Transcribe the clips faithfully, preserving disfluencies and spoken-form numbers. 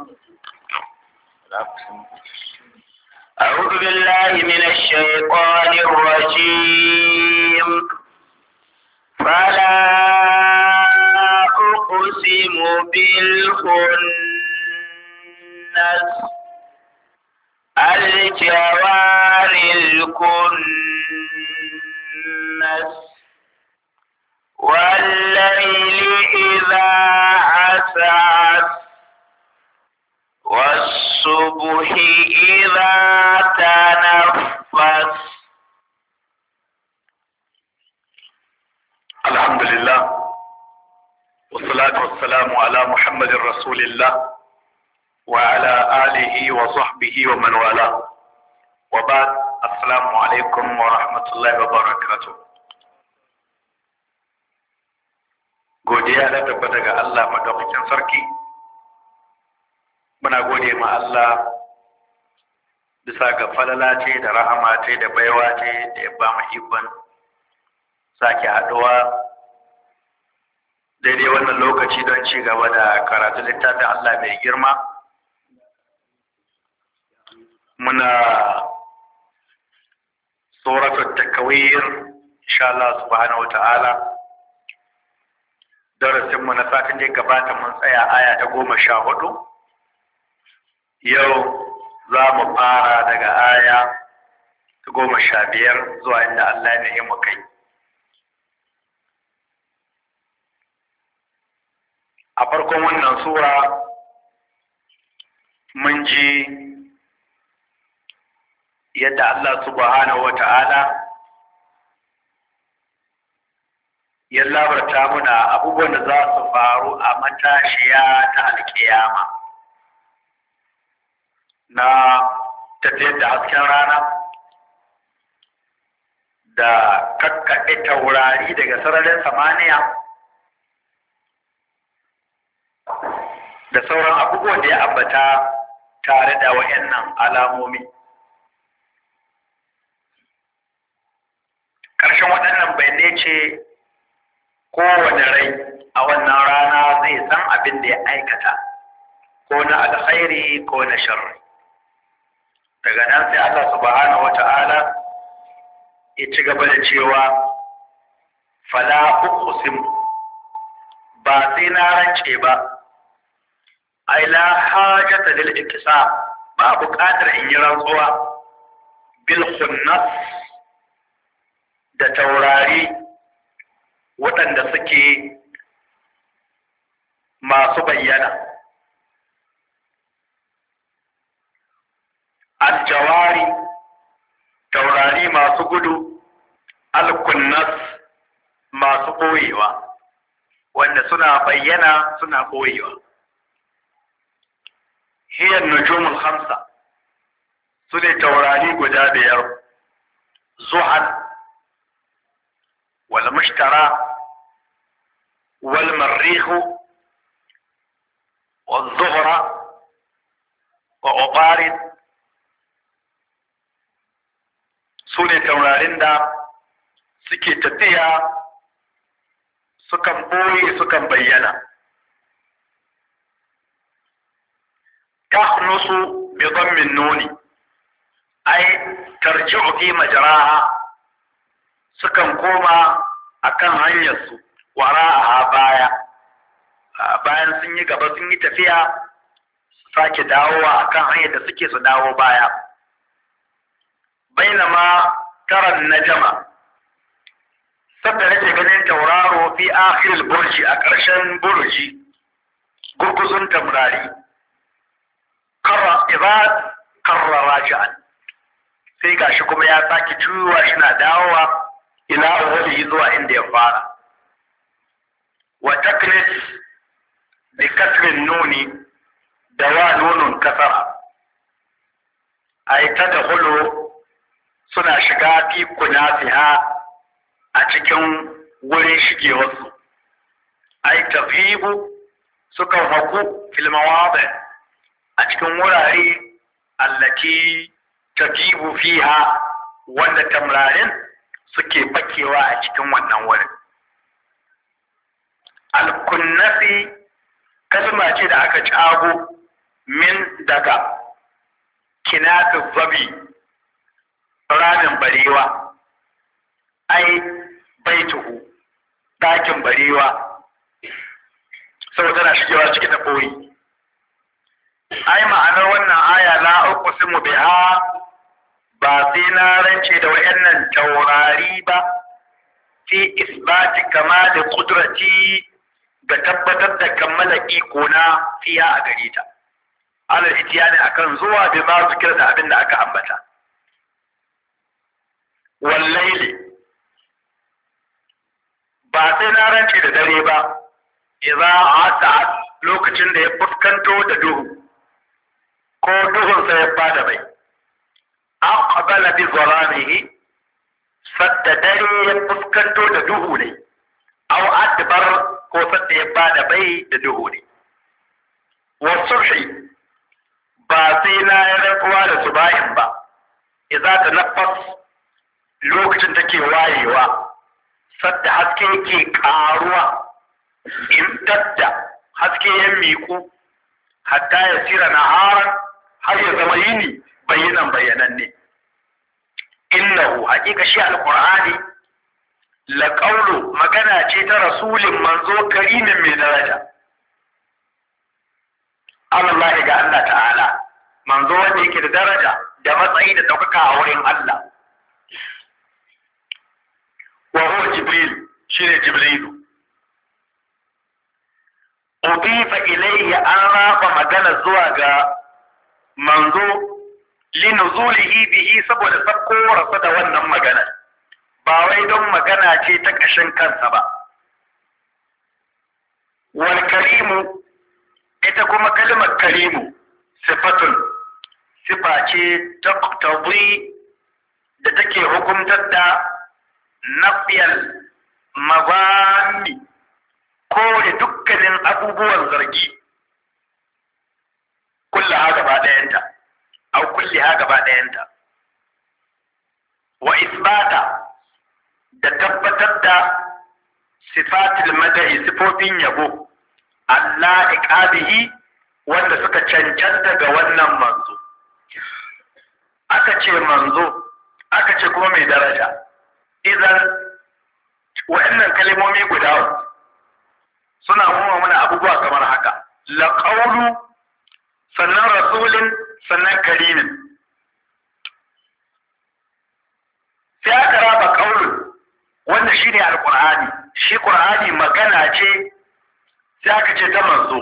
أعوذ بالله من الشيطان الرجيم. فلا أقسم بالخنس الجوار الكنس والليل إذا عسعس والصبح إذا تنفس. الحمد لله والصلاة والسلام على محمد رسول الله وعلى آله وصحبه ومن والاه وبعد. السلام عليكم ورحمة الله وبركاته. godiya da tabbata ga Allah madaukakin sarki. Muna gode ma Allah bisa ga falala ce da rahama ce da baiwa ce da ya ba mu ikon sake haɗuwa daidai wannan lokaci don ci gaba da karatu littafin Allah mai girma. Muna suratul takwir insha Allah subhanahu wa ta'ala. Darasinmu na satin da ya gabata mun tsaya aya ta goma sha hudu. Yau za mu fara daga aya ta goma sha biyar zuwa inda Allah ya yi mu kai. A farkon wannan sura mun ji yadda Allah subhanahu wa ta'ala ya labarta muna abubuwan da za su faru a matashiya ta alkiyama na tafiyar da hasken rana da kakkaɗe taurari daga sararin samaniya da sauran abubuwan da ya ambata tare da waɗannan alamomi. Ƙarshen waɗannan bayanai ce kowane rai a wannan rana zai san abin da ya aikata, ko na alkhairi ko na sharri. Daga nan sai Allah subhanahu wata'ala ya ci gaba da cewa fala uqsim, ba sai na rance ba, ai la hajata lil iktisab, ba buƙatar in yi rantsuwa bil khunnas da taurari waɗanda suke masu bayyana. Aljawari, taurari masu gudu, alkunnas masu ɓoyewa, wanda suna bayyana suna ɓoyewa. Hiyar nujumul hamsa su ne taurari guda biyar: Zuhal, والمشترى والمريخ والزهرة وعطارد. sune taurarin da suke tafiya sukan boye sukan bayyana. tahnusu bi dhammin nuni ay tarji'u fi majraha, sukan koma akan hanyarsu wara'aha baya, bayan sun yi gaba sun yi tafiya su sake dawowa akan hanyar da suke su dawo baya. Bainama taran najama, sabda nake ganin tauraro fi akhiril burji, a ƙarshen burji gurguzun tamrari, karra idza karra raji'an, sai gashi kuma ya sake juyowa shi na dawowa ila awwalihi zuwa inda ya fara. Wa taknis bi kasrin nuni, da wa nunun kasara, ay tadkhulu, suna shiga fi kunasiha, a cikin wurin shigewarsu. Ay tafibu, sukan haku fil mawadi, a cikin wurare allati tajibu fiha, wanda tamrarin suke fakewa a cikin wannan wurin. Alkunnasi kalma ce da aka cago min daga kinatu zabi ramin barewa ai baituhu ɗakin barewa saboda tana shigewa cikin da koyi ai ma'anar wannan aya la uqsimu biha ba sai na rance da wayannan taurari ba fi isbati kamal qudrati ga tabbatar da kammala iko na fiya a gare ta alal itiyani akan zuwa bi ma zikir da abin da aka ambata wallaili ba sai na rance da dare ba idza ata lokacin da ya fuskanto da duhu ko duhun sa ya bada bai aqbala bi zalamihi sadda dare ya fuskanto da duhu ne aw adbar ko sadda ya bada bai da duhu ne wa subhi ba sai na yi rantsuwa da subahin ba idza tanaffas lokacin take wayewa sadda haske ke karuwa in tadda haske ya miƙu hatta ya sira naharan har ya zama yini bayanan bayananne innahu haƙiƙa shi alqur'ani la qawlu magana ce ta rasulin manzo karimin mai daraja Allah ga Allah ta'ala manzo wanda yake da daraja da matsayi da ɗaukaka a wurin Allah wa huwa jibril shine jibrilu udifa ilayhi an rafa magana zuwa ga manzo linuzulihi bihi saboda sakkowarsa da wannan magana ba wai don magana ce ta ƙashin kansa ba wal karimu ita kuma kalmar karimu sifatun sifa ce ta tabi da take hukuntar da nafiyal mabani kore dukkanin abubuwan zargi kulla ha gaba ɗayanta au kulli ha gaba ɗayanta wa isbata da tabbatar da sifatil madahi sifofin yabo Allah iqabihi wanda suka cancanta ga wannan manzo aka ce manzo aka ce kuma mai daraja idan wa'annan kalmomi guda suna nuna mana abubuwa kamar haka la qawlu sannan rasulin sannan karimin sai aka raba qawlun wanda shine alqur'ani shi qur'ani magana ce sai aka ce ta manzo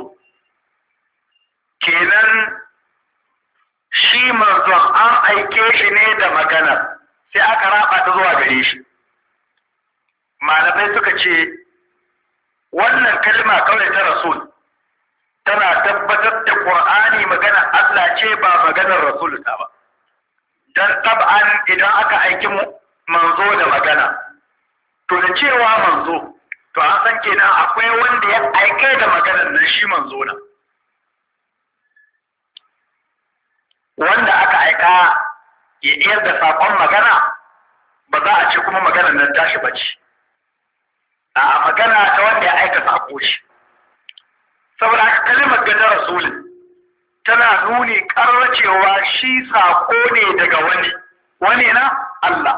kenan shi manzon an aike shi ne da magana sai aka raba ta zuwa gare shi malamai suka ce wannan kalma kawai ta rasul tana tabbatar da qur'ani magana Allah ce ba maganar rasul ta ba dan tab'an idan aka aiki manzo da magana to da cewa manzo to an san kenan akwai wanda ya aike da maganar nan shi manzo na wanda aka aika ya iyar da sakon magana ba za a ce kuma maganar nan tashi bace a magana ta wanda ya aika sako shi saboda haka kalmar ga ta rasulin tana nuni ƙarar cewa shi sako ne daga wani wani na Allah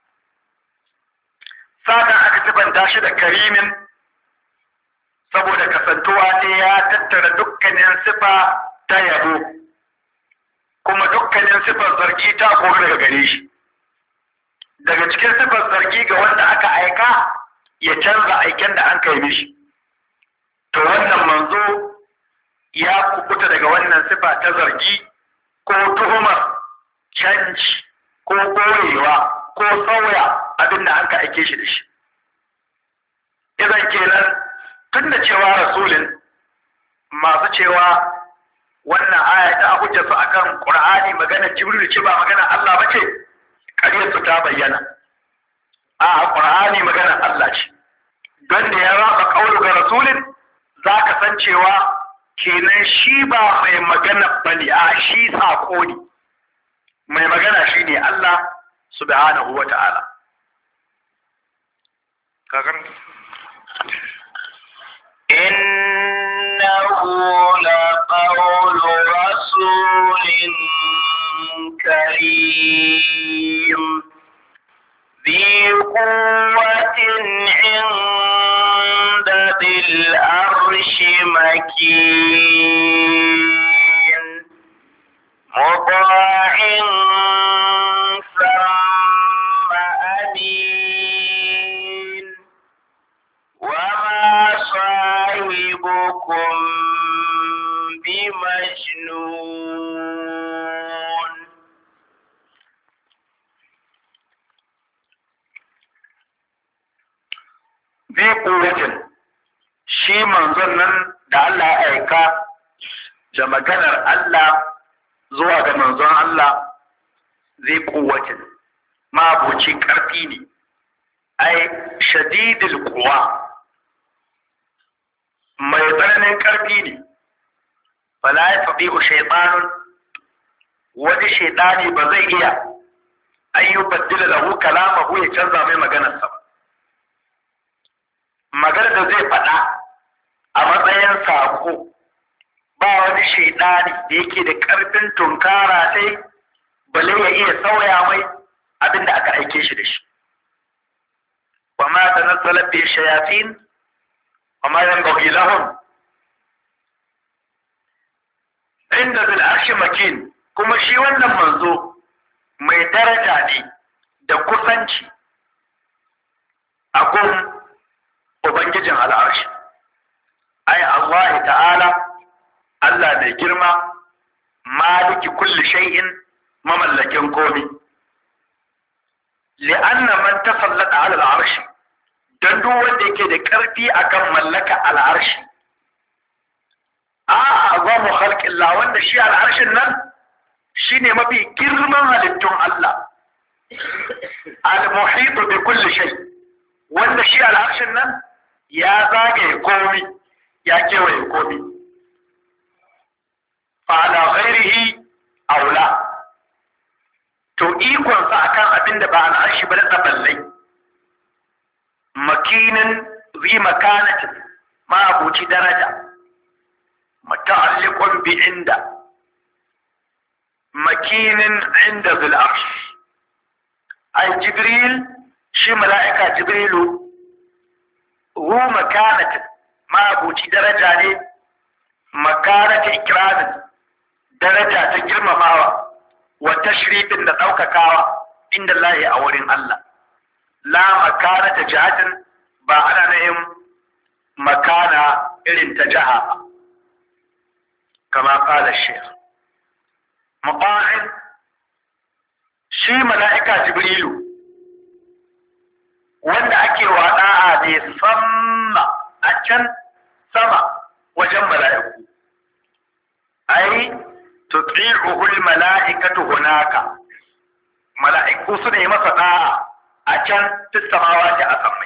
sa'an aka tabanta shi da karimin saboda kasantuwa ne ya tattara dukkanin sifa ta yabo kuma dukkanin sifar zargi ta kori daga gare shi daga cikin sifar zargi ga wanda aka aika ya canza aiken da an kai mishi to wannan manzo ya kubuta daga wannan sifa ta zargi ko tuhumar canji ko korewa ko sauya abin da an ka aike shi da shi idan kenan tun da cewa rasulin masu cewa wannan aya ta hujja su akan qur'ani magana jibril ce ba magana Allah bace ƙaryar su ta bayyana a qur'ani magana Allah ce don da ya raba kaulu ga rasulin za ka san cewa kenan shi ba mai magana bane a shi sako ne mai magana shi ne Allah subhanahu wa ta'ala إنه لقول قول رسول كريم ذي قوة عند ذي العرش مكين مطاع ثم أمين وما صاحبكم بمجنون. ذي قوة shi manzon nan da Allah ya aika da maganar Allah zuwa ga manzon Allah zai kuwatin mabuci ƙarfi ne, ai shadidul quwa mai tsananin ƙarfi ne. fala yastati'u shaytanun, wani shaytani ba zai iya an yubaddila lahu kalamahu ya canza mai maganarsa ba. Maganar da zai faɗa a matsayin saƙo ba wani shaidani da yake da ƙarfin tunkara sai bale ya iya sauya mai abin da aka aike shi da shi. wa ma tanazzala bi shayatin wa ma yanbaghi lahum inda zil arshi makin, kuma shi wannan manzo mai daraja ne da kusanci a gun Ubangijin al'arshi, ai Allah ta'ala, Allah mai girma, maliki kulli shay'in mamallakin komi. Li'anna man tasallata ala al'arshi, don duk wanda yake da ƙarfi akan mallaka al'arshi. A za mu halƙilla wanda shi al'arshin nan shi ne mafi girman halittun Allah. Al-muhitu bi kulli shay, wanda shi al'arshin nan ya zagaye komi, ya kewaye komi. Fa'ala ghairihi aula, to ikonsa akan abin da ba al'arshi ba da tsaballai. Makinin zi makanatin, ma'abuci daraja, mata'alliqun bi inda, makinin inda zil arsh. Ai Jibril, shi mala'ika Jibrilu hu makanatin, ma'abuci daraja ne, makanata ikramin, daraja ta girmamawa, wa tashrifin da ɗaukakawa inda lahi a wurin Allah. La makanata jihatin, ba ana nahin makana irin ta jiha ba, kama kala shekh. Muqa'in, shi mala'ika Jibrilu wanda ake waɗa ne sama a can sama wajen mala'iku. Ai, tuti'uhul mala'ikatu hunaka, mala'iku su ne masa ɗa'a a can fis samawati a sammai.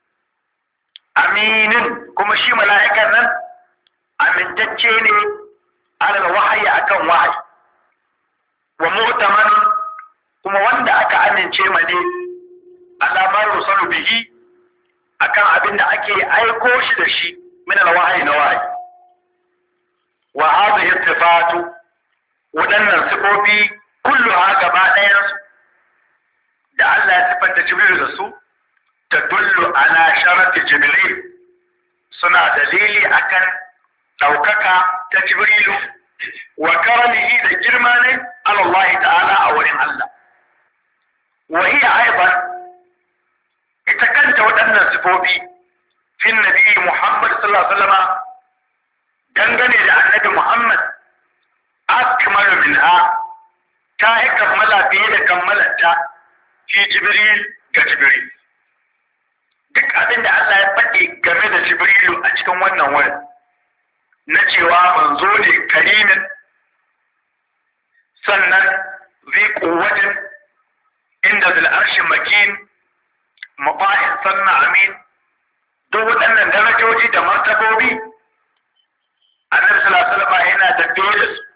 Aminin, kuma shi mala'ikan nan amintacce ne alal wahayi akan wahayi. Wa mu'tamanun, kuma wanda aka amince ma ne alamar rusalu bihi akan abin da ake aiko shi da shi min alwahyi na wahayi. Wa hadhihi sifatu, wadannan sifofi kulluha gaba ɗayan su da Allah ya sifanta Jibril da su, tadullu ala sharafi Jibril, suna dalili akan ɗaukaka ta Jibrilu wa karamihi da girma ne Allah ta'ala a wurin Allah. Wa hiya aiban, ita kanta waɗannan sifofi fin nabi Muhammad sallallahu alaihi wasallam dangane da annabi Muhammad akmalu minha, ta yi kammala fiye da kammalanta fi Jibril ga Jibril. Duk abin da Allah ya faɗi game da Jibrilu a cikin wannan wurin na cewa manzo ne karimin, sannan zai kuwatin inda zil arshi makin, mafa'in sannan amin, duk waɗannan darajoji da martabobi annabi sallallahu alaihi wasallam yana tafiye da su.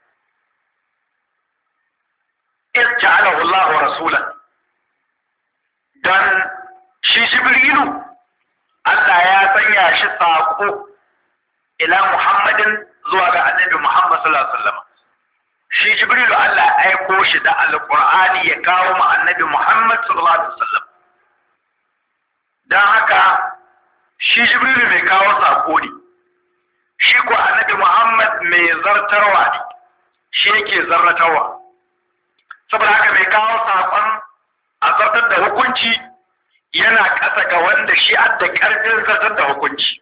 iz ja'alahu Allah wa rasulan, dan shi Jibrilu Allah ya sanya shi saƙo ila Muhammadin zuwa ga annabi Muhammad sallallahu alaihi wasallam. Shi Jibril Allah ya aiko shi da Alƙur'ani ya kawo ma annabi Muhammad sallallahu alaihi wasallam. Dan haka shi Jibril mai kawo sako ne. Shi ko annabi Muhammad mai zartarwa ne. Shi yake zarratarwa. Saboda haka mai kawo sakon a zartar da hukunci yana ƙasa ga wanda shi adda ƙarfin zartar da hukunci.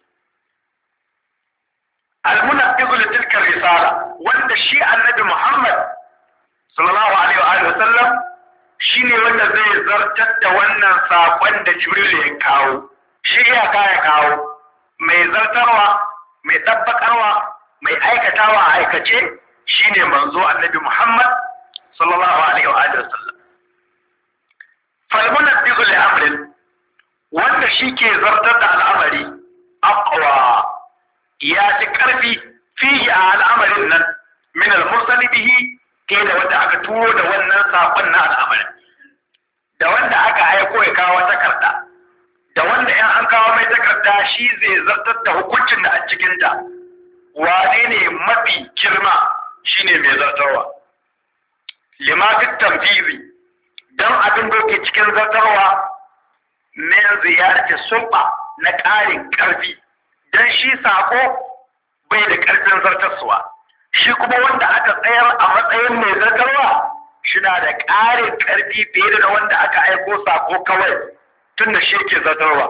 Al-munaffizu li tilka risala, wanda shi annabi Muhammad sallallahu alaihi wa alihi wasallam shine wanda zai zartar da wannan sakon da Jibril ya kawo. Shi ya kaya kawo mai zartarwa, mai tabbakarwa, mai aikatawa a aikace shine manzo annabi Muhammad sallallahu alaihi wa alihi wasallam. Fal munaffizu li amrin, wanda shi ke zartar da al'amari aqwa ya ci ƙarfi fihi a al'amarin nan min al-mursali bihi ke da wanda aka turo da wannan saƙon na al'amarin, da wanda aka aiko ya kawo takarda, da wanda in an kawo mai takarda shi zai zartar da hukuncin da a cikinta. Wane ne mafi girma shine mai zartarwa. Limatin tamfizi, don abin da ke cikin zartarwa min ziyarci sulɓa na ƙarin ƙarfi. Dan shi sako bai da ƙarfin zartarsuwa, shi kuma wanda aka tsayar a matsayin mai zartarwa shi na da ƙarin ƙarfi fiye da wanda aka aiko sako kawai tun da shi ke zartarwa.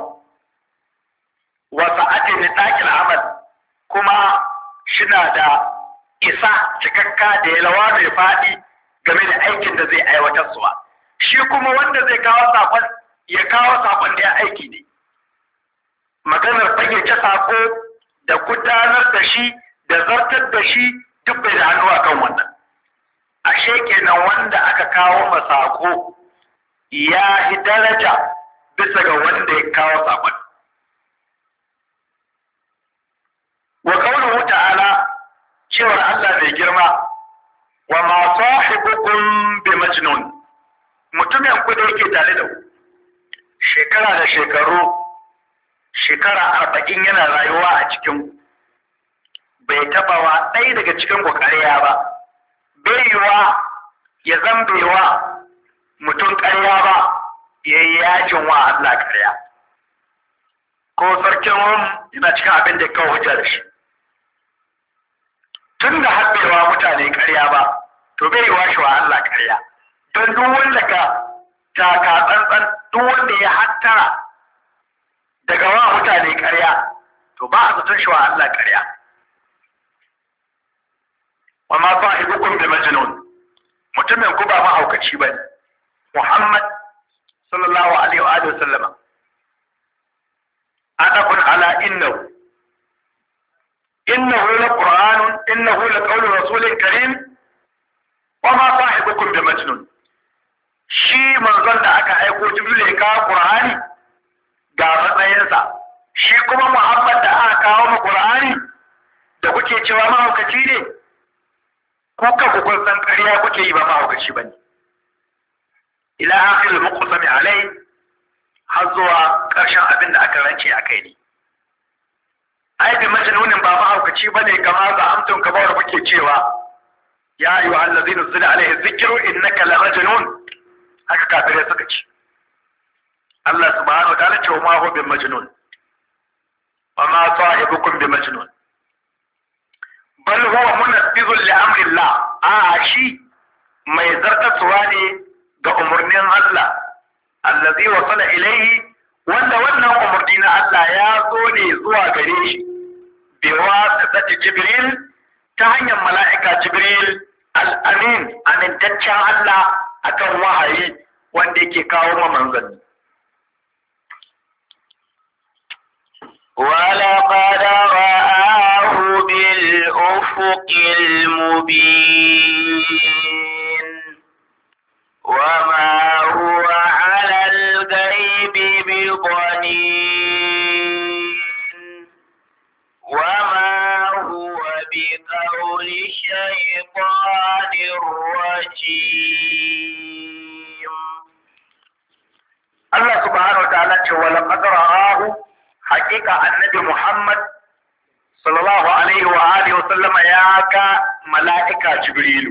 Wasu ake nitaƙin amal kuma shi na da isa cikakka da yalwa mai faɗi game da aikin da zai aiwatarsuwa. Shi kuma wanda zai kawo sakon ya kawo sakon da ya aiki ne. Maganar fayyace sako da gudanar da shi da zartar da shi duk bai da hannu a kan wannan. Ashe kenan wanda aka kawo ma sako ya yi daraja bisa ga wanda ya kawo sakon. Wa qawluhu ta'ala, cewar Allah mai girma, wa ma sahibukum bi majnun, mutumin ku da yake tare da ku shekara da shekaru shekara arba'in yana rayuwa a cikin bai taba wa ɗaya daga cikin ku ƙarya ba, bai yiwa ya zambewa mutum ƙarya ba ya yi yajin wa Allah ƙarya. Ko sarkin Rum yana cikin abin da kawo hujja da shi. Tun da haɗewa mutane ƙarya ba, to bai yiwa shi wa Allah ƙarya. Don duk wanda ka taka tsantsan, duk wanda ya hattara daga wa mutane ƙarya, to ba a zaton shi wa Allah ƙarya. Wa ma sahibukum bi majnun, mutumin ku ba mahaukaci bane. Muhammad sallallahu alaihi wa alihi wasallama adabun ala innahu innahu la qur'anun innahu la qawlu rasulin karim wa ma sahibukum bi majnun. Shi manzon da aka aiko Jibril ya kawo Qur'ani ga matsayinsa, shi kuma Muhammad da aka kawo mu Qur'ani da kuke cewa mahaukaci ne, ko ka kun san ƙarya kuke yi ba mahaukaci bane. Ila akhir muqsami alai, har zuwa ƙarshen abin da aka rance a kai ne. Ai bi majnunin ba mahaukaci bane kamar da amtun kamar kuke cewa ya ayyuhal ladzina zila alaihi dhikru innaka la majnun, haka kafirai suka ce. Allah subhanahu wa ta'ala ce wa ma huwa bi majnun wa ma sahibukum bi majnun bal huwa munaffizun li amri Allah, a shi mai zartaswa ne ga umurnin Allah allazi wasala ilaihi, wanda wannan umurni na Allah ya zo ne zuwa gare shi bi wasatati Jibril, ta hanyar mala'ika Jibril al-amin, amintaccen Allah akan wahayi wanda yake kawo ma manzanni. ولقد رآه بالأفق المبين وما هو على الغيب بضنين وما هو بقول الشيطان الرجيم. الله سبحانه وتعالى ولقد رآه، حقيقة النبي محمد صلى الله عليه وآله وسلم يا ya ga mala'ika Jibrilu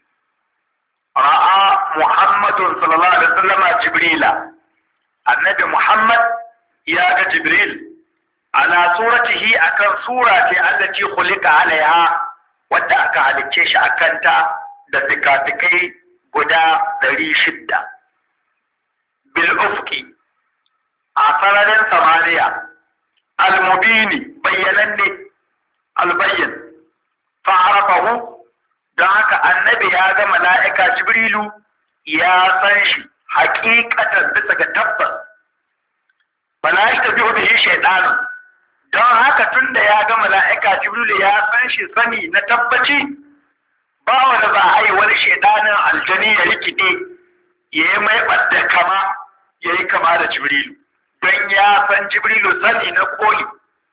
ra'a Muhammadun sallallahu alaihi wasallam Jibrila annabi Muhammad ya ga Jibril ala suratihi akan sura ce allati khuliqa alaiha wadda aka halicce shi akan ta da fikafikai guda ɗari shidda bil ufqi a sararin samaniya al-mubini bayyananne al-bayyin fa arafahu don haka annabi ya ga mala'ika Jibrilu ya san shi haƙiƙatan bisa ga tabbas mala'ika biyu bihi shaytan don haka tunda ya ga mala'ika Jibrilu ya san shi sani na tabbaci ba wanda za a yi wani shaytanin aljani ya rikide ya yi mai ɓadda kama ya yi kama da Jibrilu don ya san Jibrilu sani na koli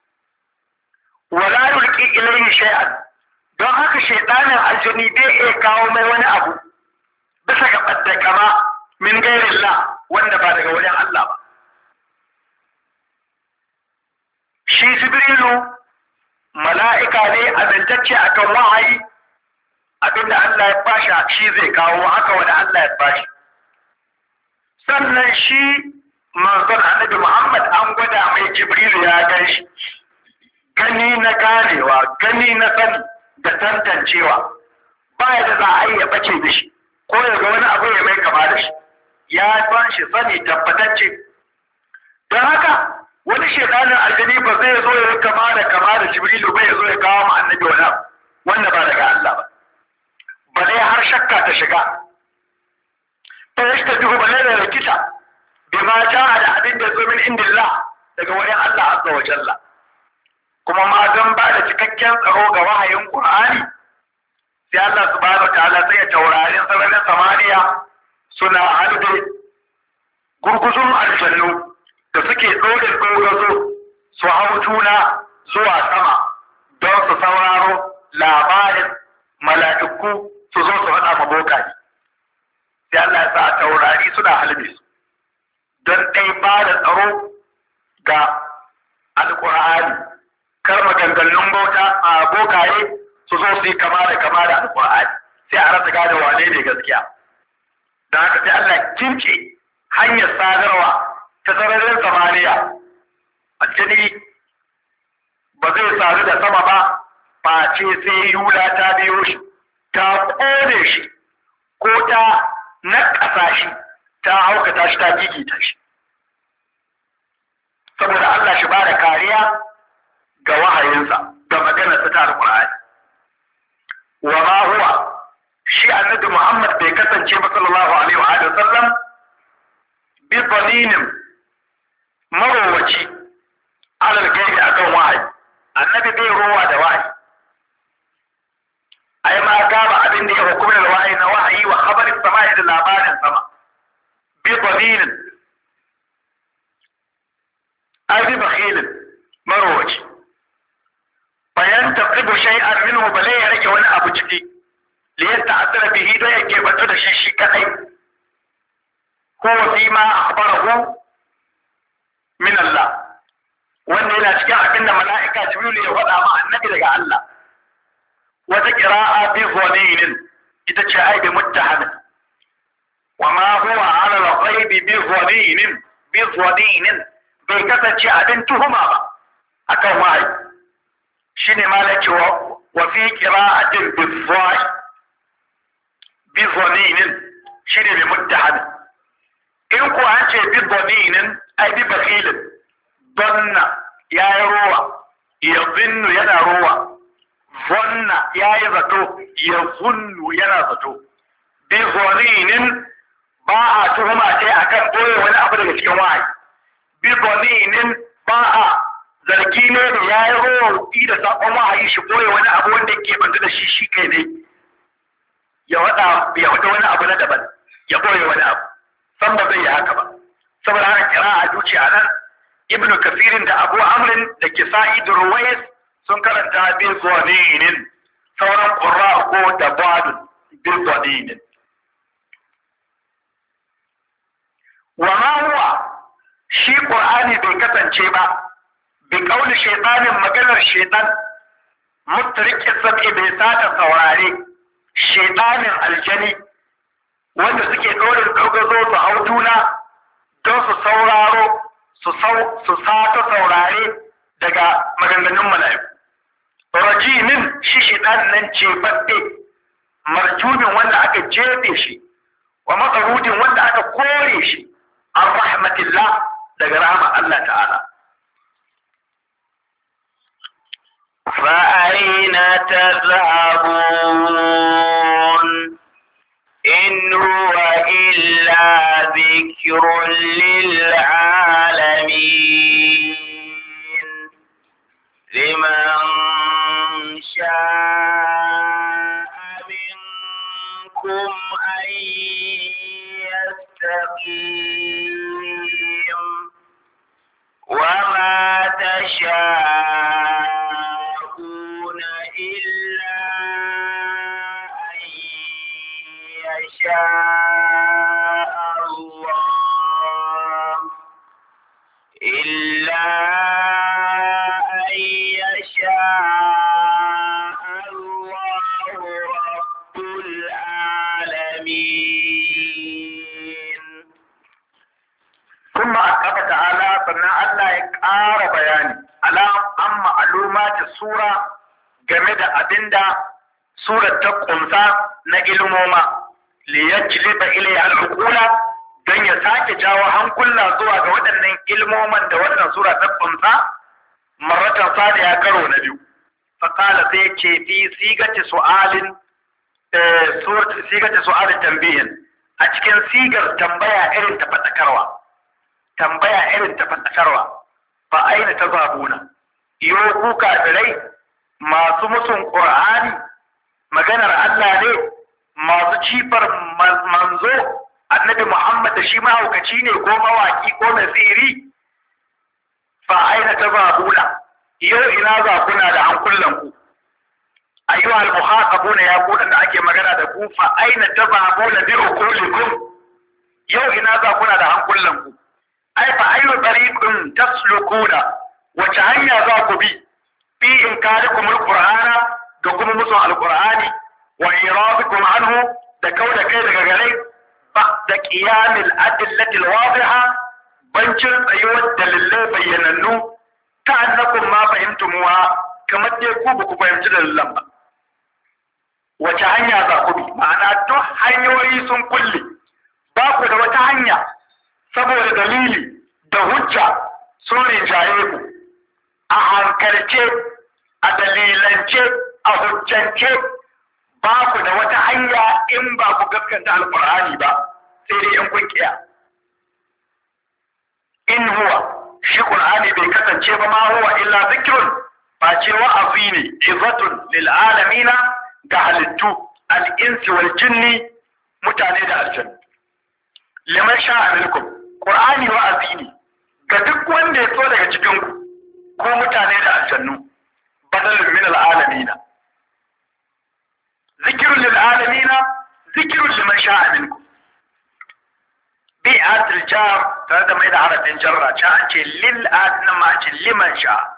wala yulqi ilayhi shay'an don haka shaytanin aljani bai iya kawo mai wani abu bisa ga ɓadda kama min gairillah wanda ba daga wajen Allah ba shi Jibrilu mala'ika ne azantacce akan wahayi abinda Allah ya bashi shi zai kawo haka wanda Allah ya bashi sannan shi manzon Annabi Muhammad an gwada mai Jibrilu ya gan shi gani na ganewa gani na sani da tantancewa ba da za a yi ya bace da shi ko ya ga wani abu ya mai kama da shi ya san shi sani tabbatacce don haka wani shedanin aljani ba zai zo ya kama da kama da Jibrilu ba ya zo ya kawo ma annabi wani abu wanda ba daga Allah ba ba dai har shakka ta shiga ta yi ta duhu ba ne da rikita bai ma ja da abin da zo min indillah daga wani Allah azza wa jalla kuma ma don ba da cikakken tsaro ga wahayin Qur'ani sai Allah subhanahu wa ta'ala sai ya taurarin sararin samaniya suna halde gurguzun aljannu da suke ɗore ɗorazo su hau juna zuwa sama don su sauraro labarin mala'iku su zo su haɗa mabokaji sai Allah ya sa taurari suna halbe su don ɗai ba da tsaro ga alƙur'ani kar maganganun bauta a bokaye su zo su yi kama da kama da alƙur'ani sai a rasa gane wane ne gaskiya don haka sai Allah kince hanyar sadarwa ta sararin samaniya aljani ba zai sadu da sama ba face sai yula ta biyo shi ta kone shi ko ta nakasa shi ta haukata shi ta gigita shi saboda Allah shi ba da kariya ga wahayinsa ga maganarsa ta alƙur'ani wa ma huwa shi annabi Muhammad bai kasance ba sallallahu alaihi wa sallam bi dalilin marowaci alal gaibi akan wahayi annabi bai rowa da wahayi ai ma gaba abin da ya hukumar wahayi na wahayi wa khabarin sama'i da labarin sama bi dalilin ai bi bakhilin marowaci bayan taqibu shay'an minhu bale ya rage wani abu ciki li yasta'thira bihi da yake batu da shi shi kadai huwa fi ma akhbarahu min Allah wanda yana cikin abin da mala'ika Jibril ya faɗa ma annabi daga Allah wata qira'a bi dhalilin ita ce ai bi muttaham wa ma huwa ala al-ghaibi bi dhalilin bi dhalilin bai kasance abin tuhuma ba akan wahayi shine malaki wa wa fi qira'atin bi dhal bi dhalilin shine bi muttaham in ku an ce bi dhalilin ai bi bakhilin donna ya yi rowa ya zinnu yana rowa zonna ya yi zato ya zunnu yana zato bi zoninin ba a tuhuma ce akan ɓoye wani abu daga cikin wahayi bi zoninin ba a zargi ne da ya yi rowa da saƙon wahayi shi ɓoye wani abu wanda ke bantu da shi shi kai ne ya wada wani abu na daban ya ɓoye wani abu san ba zai yi haka ba saboda haka kira a zuciya nan ibnu kasirin da abu amrin da kisa'i da ruwais sun karanta bin zoninin sauran ƙura ko da badun bin zoninin wa ma huwa shi ƙur'ani bai kasance ba bi ƙauli shaitanin maganar shaitan mutrikin sab'i bai sata saurare shedanin aljani wanda suke ɗorin ɗaugazo su hau juna don su sauraro su sata saurare daga maganganun mala'iku. Rajinin shi shedanin nan jefaffe, marjumin wanda aka jefe shi, wa matsarudin wanda aka kore shi an rahmatillah daga rahama Allah ta'ala. فأين تذهبون إن هو إلا ذكر للعالمين لمن شاء منكم أن يستقيم وما تشاء شاء الله إلا أن يشاء الله رب العالمين. ثم أكد تعالى فإن الله يقار بياني على أن معلومات السورة جمد أبندا سورة تقنصا نجلموما liyajliba ilayha al-uqula dan ya sake jawo hankula zuwa ga waɗannan ilmoman da wannan sura ta kunsa marratan sadiya karo na biyu fa qala sai ce fi sigati su'alin eh surat sigati su'alin tambihin a cikin sigar tambaya irin ta fadakarwa tambaya irin ta fadakarwa fa aina tazabuna yo ku kafirai masu musun qur'ani maganar Allah ne masu cifar manzo annabi Muhammad da shi mahaukaci ne ko mawaki ko nasiri fa aina tazabuna yau ina za kuna da hankulan ku ayyuha al-muhaqabuna ya ku da ake magana da ku fa aina tazabuna bi uqulikum yau ina za kuna da hankulan ku ai fa ayyu tariqin taslukuna wace hanya za ku bi fi inkarikum al-qur'ana da kuma musu al-qur'ani wa irabikum anhu da kauda kai daga gare ba da qiyamil adillati alwadiha bancin tsayuwar dalilai bayyanannu ta annakum ma fahimtumuha kamar dai ku ba ku fahimci dalilan ba wace hanya za ku bi ma'ana duk hanyoyi sun kulle ba ku da wata hanya saboda dalili da hujja sun rinjaye ku a hankalce a dalilance a hujjance ba ku da wata hanya in ba ku gaskanta alqur'ani ba sai dai in kun kiya in huwa shi qur'ani bai kasance ba ma huwa illa zikrun ba ce wa'azi ne izatun lil alamina ga halittu al insi wal jinni mutane da aljanna liman sha'a minkum qur'ani wa'azi ne ga duk wanda ya so daga cikin ku ko mutane da aljannu badalun min al alamina ذكر للعالمين ذكر لمن شاء منكم بيئات الجار هذا ما إذا عرفت جرة شاء للآدنا ما لمن شاء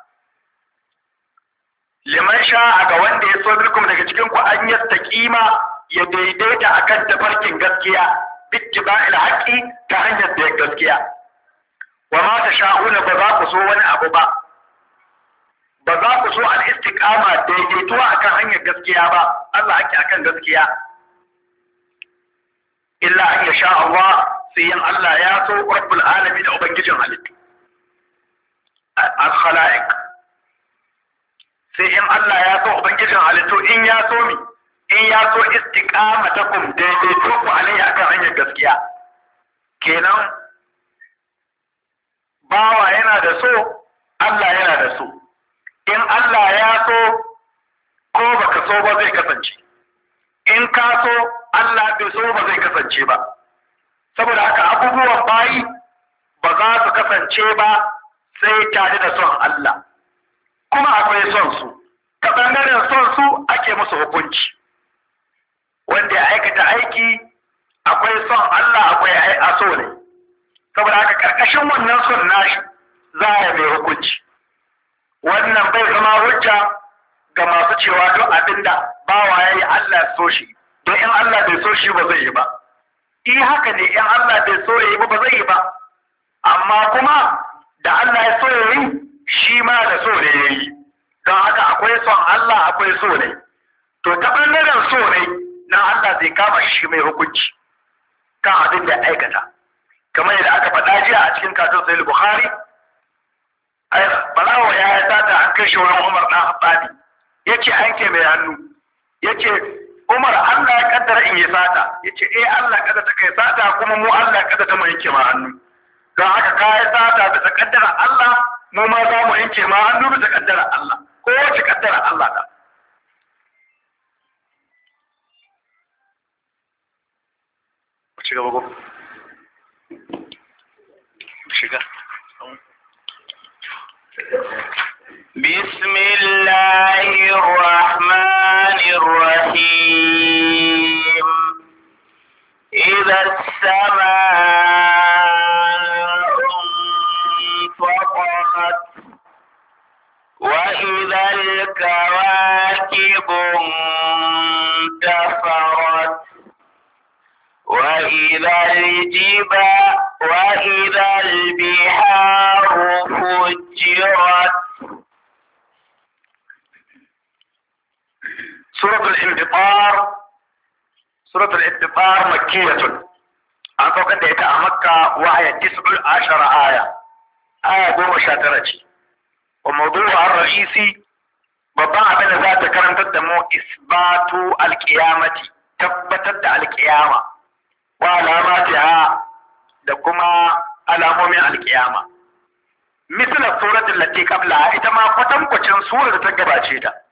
لمن شاء أقوان دي صدركم لكتكم أن يستقيم يديديد أكد تفرق قسكيا باتباع الحق كأن يديك قسكيا وما تشاءون بذاك سوى أبو با ba za ku so al-istiqama daidaituwa akan hanyar gaskiya ba Allah ake akan gaskiya illa an yasha Allah sai yan Allah ya so rabbul alamin da ubangijin halittu al-khalaiq sai in Allah ya so ubangijin halittu in ya so mi in ya so istiqamatakum daidaito ku alai akan hanyar gaskiya kenan bawa yana da so Allah yana da so in Allah ya so ko baka so ba zai kasance in ka so Allah bai so ba zai kasance ba saboda haka abubuwan bayi ba za su kasance ba sai tare da son Allah kuma akwai son su ta bangaren son su ake musu hukunci wanda ya aikata aiki akwai son Allah akwai aso ne saboda haka karkashin wannan son nashi za a mai hukunci wannan bai zama hujja ga masu cewa duk abinda bawa yayi Allah ya so shi, don in Allah bai so shi ba zai yi ba. Eh haka ne, in Allah bai so yi ba ba zai yi ba. Amma kuma da Allah ya so yi shi ma da so ne yayi. Don haka akwai son Allah akwai so ne. To ta ɓangaren so ne na Allah zai kama shi mai hukunci kan abin da aikata. Kamar yadda aka faɗa jiya a cikin katon Sahih Bukhari, ai balawa ya yi sata an kai shi wurin Umar ɗan Hattabi. Yace an ke mai hannu. Yace Umar Allah ya kaddara in yi sata. Yace eh Allah ya kaddara kai sata kuma mu Allah ya kaddara mu yanke ma hannu. Don haka ka yi sata bisa kaddara Allah, mu ma za mu yanke ma hannu bisa kaddara Allah. Ko wace kaddara Allah ta. Shiga bago. Shiga. بسم الله الرحمن الرحيم إذا السماء انفطرت وإذا الكواكب انتثرت وإذا الجبال وإذا البحار فجرت. سورة الانفطار سورة الانفطار مكية. أن فوق ديتا مكة وهي تسع عشر آية. آية قوم شاترتي. وموضوعها الرئيسي babban abin da za ta karantar da mu isbatu alkiyamati, tabbatar da alkiyama wa alamatiha da kuma alamomin alkiyama. Misal suratul lati qabla, ita ma kwatankwacin surar da ta gabace ta.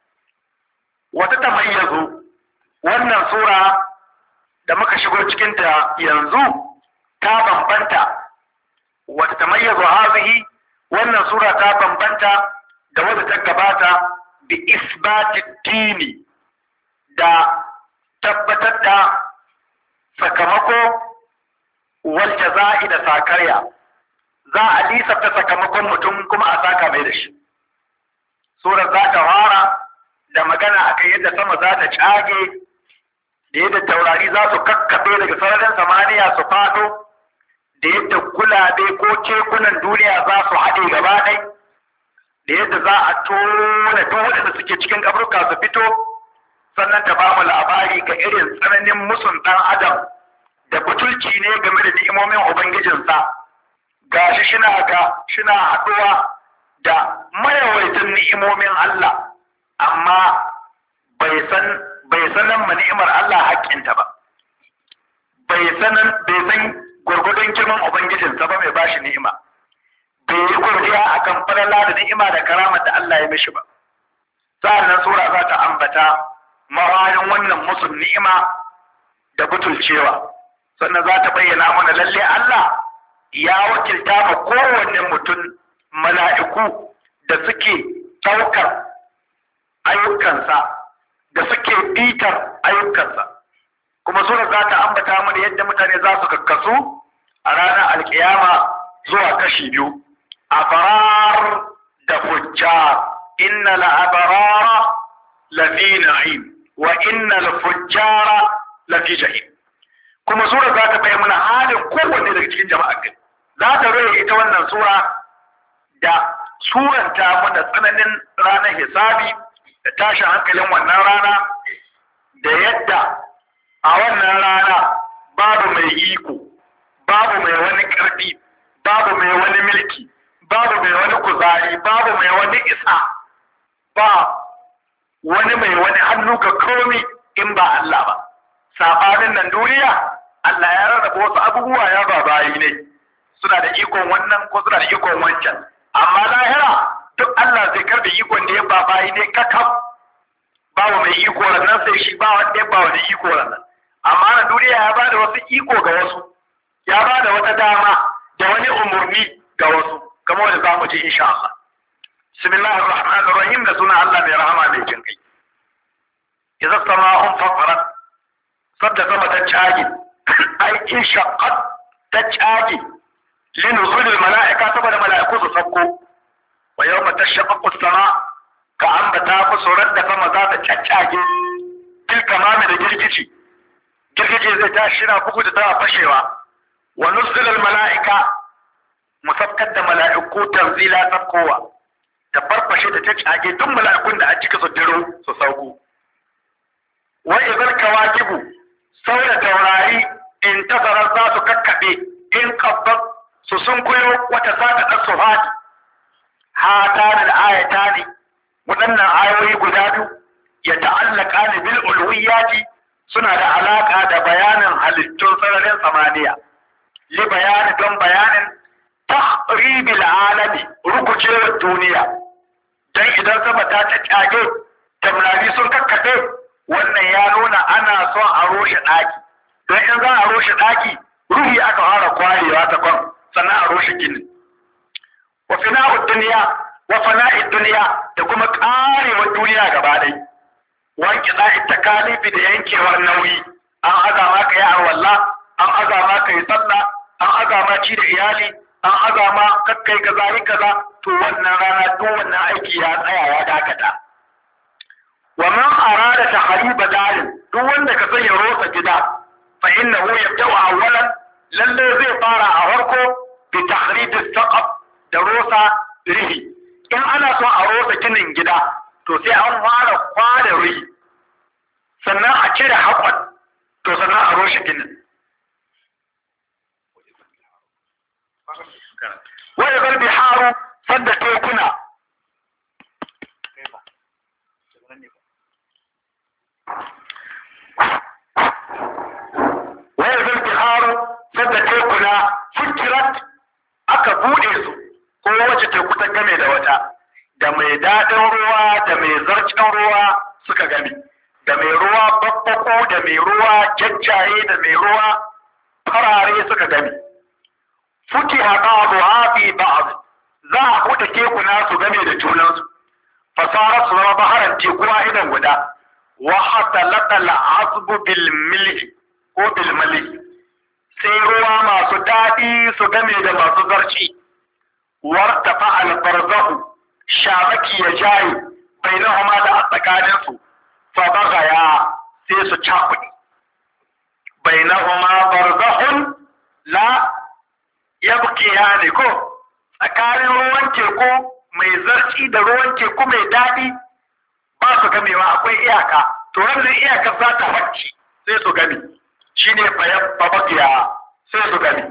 Wata tamayyazu, wannan sura da muka shigo cikin ta yanzu ta bambanta. Wata tamayyazu hazihi, wannan sura ta bambanta da wadda ta gabata bi isbati dini, da tabbatar da sakamako wal jaza'i da sakarya. Za a lisafta sakamakon mutum kuma a saka mai da shi. Surar za ta fara da magana akan yadda sama za ta cage, da yadda taurari za su kakkaɓe daga sararin samaniya su faɗo, da yadda gulabe ko kekunan duniya za su haɗe gaba ɗai, da yadda za a tona duk waɗanda suke cikin kaburka su fito, sannan ta bamu labari ga irin tsananin musun ɗan adam da butulci ne game da ni'imomin ubangijinsa. Gashi shina ga shina haɗuwa da mayawaitan ni'imomin Allah, amma bai san bai sanan ma ni'imar Allah haƙƙinta ba. Bai sanan bai san gurgudun girman ubangijinsa ba mai bashi ni'ima. Bai yi gurgiya akan falala da ni'ima da karamar da Allah ya mishi ba. Sa'annan sura za ta ambata marayin wannan musun ni'ima da butulcewa. Sannan za ta bayyana mana lalle Allah ya wakilta ma kowanne mutum mala'iku da suke ɗaukar ayyukansa, da suke bitar ayyukansa. Kuma sura za ta ambata mana yadda mutane za su kakkasu a ranar alkiyama zuwa kashi biyu, abrar da fujjar. Inna al-abrara lafi na'im wa inna al-fujjara lafi jahim. Kuma sura za ta bayyana halin kowanne daga cikin jama'a gari. Za ta rage ita wannan sura da suranta mana tsananin ranar hisabi da tashin hankalin wannan rana, da yadda a wannan rana babu mai iko, babu mai wani ƙarfi, babu mai wani mulki, babu mai wani kuzari, babu mai wani isa, ba wani mai wani hannu ga komi in ba Allah ba. Sabanin nan duniya, Allah ya rarraba wasu abubuwa ya ba bayi ne, suna da ikon wannan ko suna da ikon wancan. Amma lahira duk Allah zai karɓe ikon da ya ba bayi ne kakaf, babu mai iko nan sai shi, ba wanda ya ba wani iko nan. Amma na duniya ya ba da wasu iko ga wasu, ya ba da wata dama da wani umurni ga wasu, kamar wanda za mu ji insha Allah. Bismillahir Rahmanir Rahim, da suna Allah mai rahama mai jin kai. Idza sama'un fatarat, sadda sama ta cage, ai in shaqqat ta cage, linuzulil mala'ika saboda mala'iku su sauko. Wa yawma tashaqqaqu as-sama', ka ambata musu radda fama za ta caccage bil kamami da girgici girgije zai tashi na bugu da tana fashewa wa nuzulul mala'ika musakkar da mala'iku tanzila sabkowa da farfashe da caccage duk mala'ikun da a cika su diro su sauko wa idzal kawakibu saura taurari in tazarar za su kakkaɓe in kabbat su sun kuyo wata saka ɗan su faɗi hata da ayata ne waɗannan ayoyi guda biyu ya ta'allaka ne bil ulwiyati suna da alaƙa da bayanin halittun sararin samaniya li bayani don bayanin tahribil alami rukucewar duniya dan idan sama ta caccage tamlali sun kakkaɓe wannan ya nuna ana son a roshe ɗaki don in za a roshe ɗaki ruhi aka fara kwarewa ta kwan sannan a roshe ginin wa fina'ud duniya wa fana'id duniya da kuma ƙarewar duniya gaba ɗaya wanke ɗa'id takalifi da yankewar nauyi an azama ka yi arwalla an azama ka yi sallah an azama ci da iyali an azama kakkai kaza yi kaza to wannan rana duk wannan aiki ya tsaya ya dakata wa man arada tahriba darin duk wanda ka sanya rosa gida fa innahu yabda'u awwalan lalle zai fara a farko bi tahrib as-saqaf da rosa rihi in ana so a rosa ginin gida to sai an fara kwada rihi sannan a cire haƙon to sannan a roshe ginin wa idhal biharu sadda tekuna wayar zarfi haru sadda tekuna fukirat aka buɗe su ko wace teku ta game da wata da mai daɗin ruwa da mai zarcin ruwa suka game da mai ruwa babbako da mai ruwa jajjaye da mai ruwa farare suka game fuki haɗa abu hafi ba'ad za a buɗe tekuna su game da junansu fasarar su zama baharan teku idan guda wa hasalata al'azbu bil milhi ko bil mali sai ruwa masu daɗi su game da masu zarci wartafa al barzahu shabaki ya jayi bainahuma da a tsakanin su fa bagaya sai su cakuɗi bainahuma barzahun la yabqiyani ko tsakanin ruwan teku mai zarci da ruwan teku mai daɗi ba su gamewa akwai iyaka to wannan iyakar za ta wacce sai su gami shine bayan babakiya sai su gami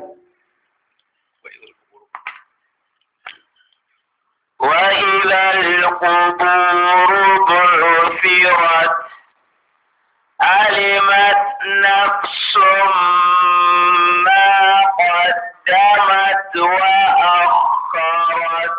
wa ila al-qubur bu'thirat alimat nafsum ma qaddamat wa akharat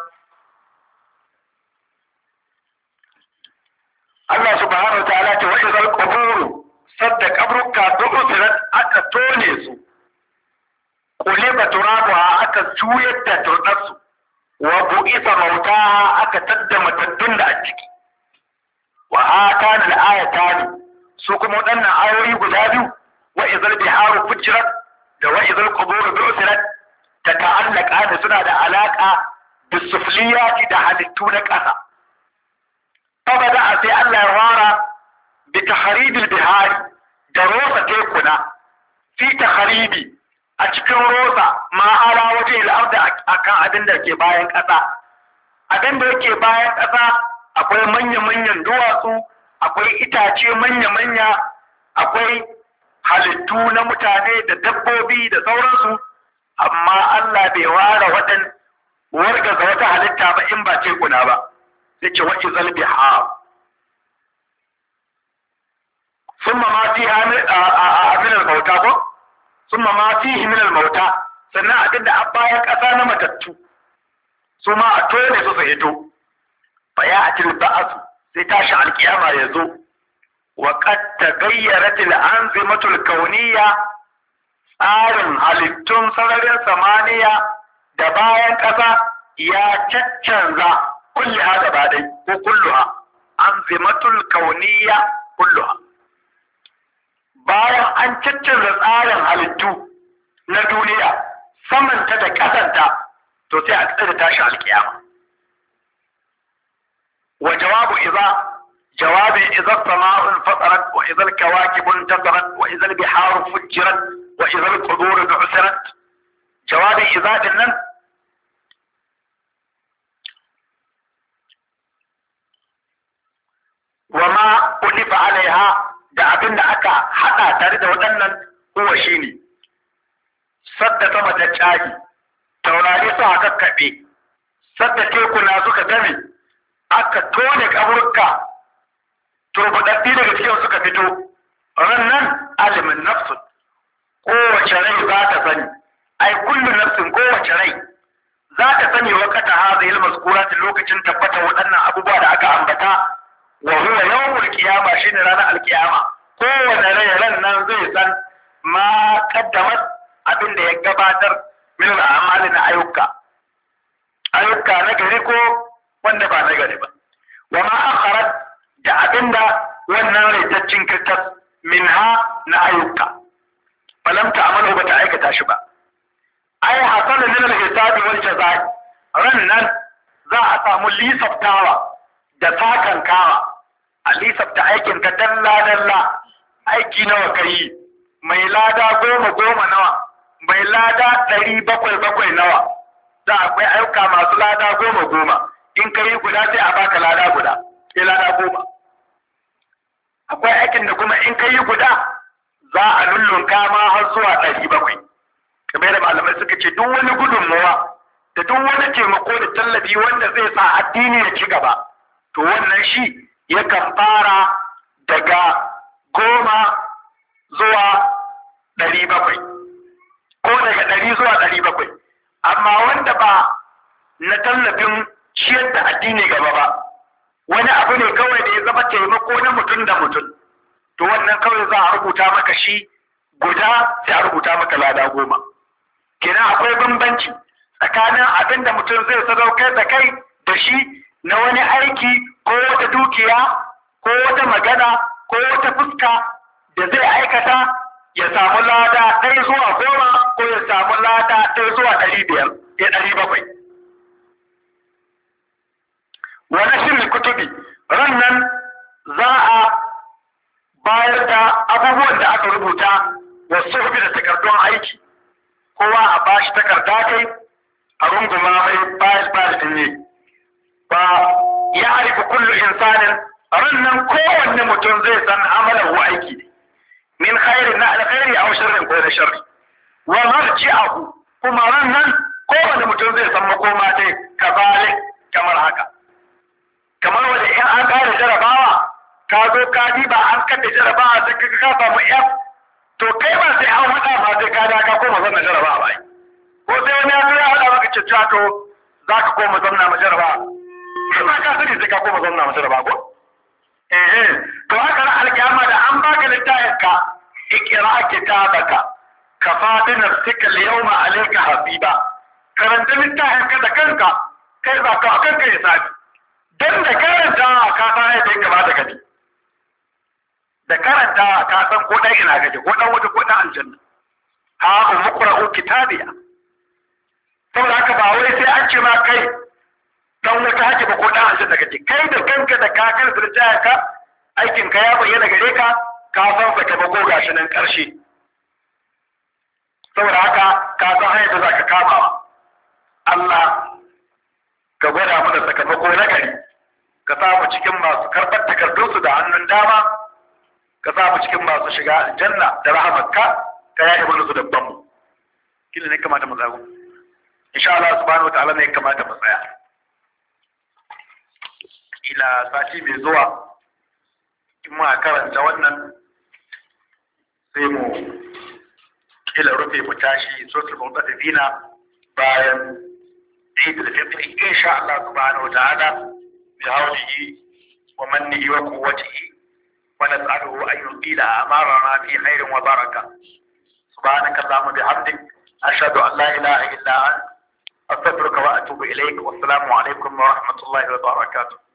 Allah subhanahu wa ta'ala ta wa'i zal quburu sadda kabruka du'usirat aka tone su quliba turabuha aka juyar da turdarsu wa bu'isa mautaha aka tadda matattun da a ciki wa hatana al-ayatani su kuma wadannan ayoyi guda biyu wa izal biharu fujirat da wa izal quburu du'usirat ta ta'allaka da suna da alaka bisufliyati da halittu na ƙasa فبدأ في الله يرى بتخريب البحار دروسة تيكونا في تخريب أتكن روسة ما على وجه الأرض أكا أدن دا كي باين كتا أدن دا كي باين كتا أقوي منيا منيا دواسو أقوي إتاچي منيا منيا أقوي halittu na mutane da dabbobi da sauransu amma Allah bai ware wadan wargaza wata halitta ba in ba tekuna ba yake wa izal bihar summa ma fiha min al-mauta ko summa ma fihi min al-mauta sannan abin da an bayan kasa na matattu su ma a tone su sai to fa ya'til ba'th sai tashi alkiyama yazo wa qad taghayyarat al-anzimatu al-kawniyya tsarin halittun sararin samaniya da bayan kasa ya caccanza kulliha gaba dai ko kulluha anzimatul kauniyya kulluha bayan an caccanza tsarin halittu na duniya samanta da kasanta to sai a tsira tashi alkiyama wa jawabu idza jawabin idza sama'un fatarat wa idza al-kawakib intasarat wa idza al-biharu fujjirat wa idza al-qubur bu'thirat jawabin idza din nan wa ma ulifa alaiha da abin da aka hada tare da waɗannan huwa shine sadda sama ta cagi taurari su aka kakkaɓe sadda tekuna suka game aka tone kaburka turbuɗaɗɗi daga cikin suka fito rannan alimin nafsun kowace rai za ta sani ai kullu nafsin kowace rai za ta sani wakata hazihil mazkurati lokacin tabbata waɗannan abubuwa da aka ambata wa huwa yawmul qiyama shine ranar alqiyama kowane rai ran nan zai san ma qaddamat abin da ya gabatar min al'amali na ayyuka ayyuka na gari ko wanda ba na gari ba wa ma akharat da abinda wannan rai ta cinkirtas minha na ayyuka falam ta'malu ba ta aikata shi ba ai hasala min al-hisabi wal jazaa ran nan za a samu lisaftawa da sakankawa a lisafta aikin ka dalla dalla aiki nawa kai mai lada goma goma nawa mai lada ɗari bakwai bakwai nawa za akwai ayyuka masu lada goma goma in kai guda sai a baka lada guda sai lada goma akwai aikin da kuma in kai guda za a lullunka ma har zuwa ɗari bakwai kamar da malamai suka ce duk wani gudunmawa da duk wani taimako da tallafi wanda zai sa addini ya ci gaba to wannan shi yakan fara daga goma zuwa ɗari bakwai ko daga ɗari zuwa ɗari bakwai amma wanda ba na tallafin ciyar da addini gaba ba wani abu ne kawai da ya zama taimako na mutum da mutum to wannan kawai za a rubuta maka shi guda sai a rubuta maka lada goma kenan akwai bambanci tsakanin abin da mutum zai sadaukar da kai da shi na wani aiki ko wata dukiya ko wata magana ko wata fuska da zai aikata ya samu lada ɗaya zuwa goma ko ya samu lada ɗaya zuwa ɗari biyar ya ɗari bakwai. Wani shirin kutubi ran nan za a bayar da abubuwan da aka rubuta wasu hudu da takardun aiki kowa a bashi takarda kai a runguma mai bayar bayar din ne ba ya harifi kullu insanin ran nan kowanne mutum zai san amalar aiki ne min khairin na alkhairi aw sharrin ko da sharri wa marji'ahu kuma ran nan kowanne mutum zai san makoma dai kazalik kamar haka kamar wanda in an kare jarabawa ka zo ka diba an kada jarabawa sai ka ka samu F to kai ba sai an hada ba sai ka da ka koma zanna jarabawa bai ko sai wani ya ya hada maka cewa to zaka koma zanna ma jarabawa kai ma ka sani sai ka koma zanna ma jarabawa ko eh to haka ran alkiyama da an baka littafin ka ikra kitabaka kafa bi nafsika al-yawma alayka hasiba karanta littafin ka da kanka kai za ka kanka ya sabi dan da karanta ka san yadda ya kamata ka bi da karanta ka san ko dan ina gaje ko dan wata ko dan aljanna ha umqra'u kitabiya saboda haka ba wai sai an ce ma kai dan wata haji ba ko dan aljanna gaje kai da kanka da ka karanta littafin ka aikin ka ya bayyana gare ka ka san sakamako gashi nan karshe saboda haka ka san hanyar da zaka kama Allah ka gwada mana sakamako na gari ka sa mu cikin masu karɓar takardunsu da hannun dama ka sa mu cikin masu shiga aljanna da rahamarka ka yaye mana su dabban mu kila ne kamata mu zago insha Allah subhanahu wataala ne kamata mu tsaya ila sati mai zuwa in ma karanta wannan sai mu kila rufe mu tashi suratul mutaffifina bayan عيد الفطر إن شاء الله سبحانه وتعالى بحوله ومنه وقوته ونسأله أن يطيل أعمارنا في خير وبركة سبحانك اللهم بحمدك أشهد أن لا إله إلا أنت أستغفرك وأتوب إليك والسلام عليكم ورحمة الله وبركاته